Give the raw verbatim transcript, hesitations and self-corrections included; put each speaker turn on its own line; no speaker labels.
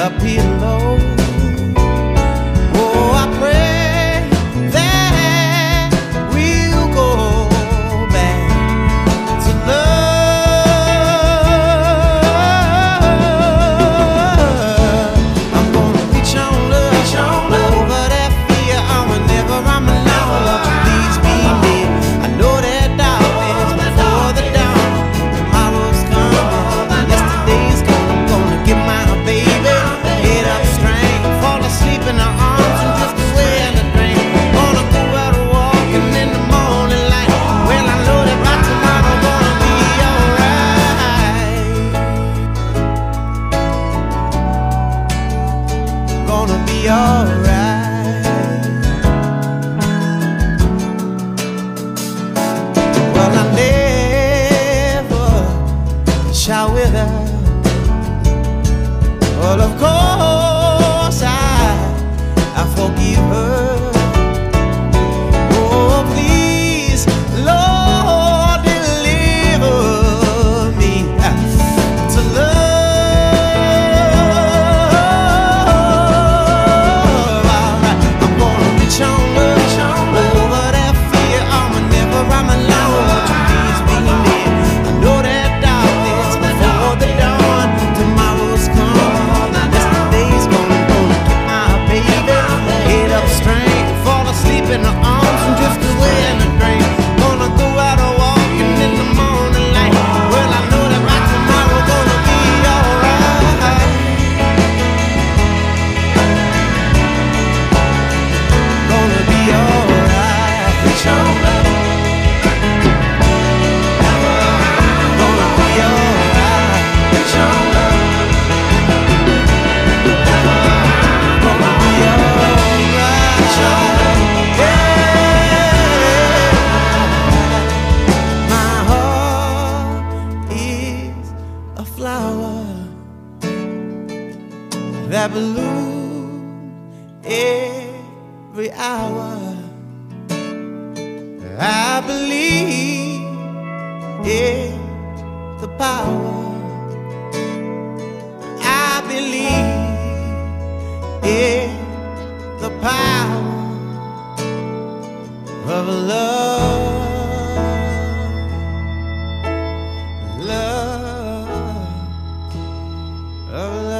a pillow. Oh, I pray that we'll go back to love. I'm gonna reach on love, reach on love over that fear. I'm whenever I'm alone. Please be near. I know that darkness before the dawn. Tomorrow's coming, yesterday's gone. I'm gonna get my baby, head up straight, fall asleep in her arms and drift away in the drain. Gonna go out walking in the morning light. Well, I know that by tomorrow gonna be alright. Gonna be alright. Well, I never shall wither. Well, of course I, I forgive her. Oh, please, Lord, deliver me to love. Alright, I'm gonna reach on love over that fear. I'm whenever I'm alone. Please be near. I know that darkness before the dawn. Tomorrow's coming, yesterday's gone. Gonna get my baby, head up straight, fall asleep in her arms and drift away in the drain. Gonna go out walking in the morning light. Well, I know that by tomorrow gonna be alright. Gonna be alright. Reach on love. Gonna be alright. Reach on love. Gonna be alright. Reach on love. Yeah. My heart is a flower that blooms every hour. I believe in the power. I believe in the power of love, love, of love.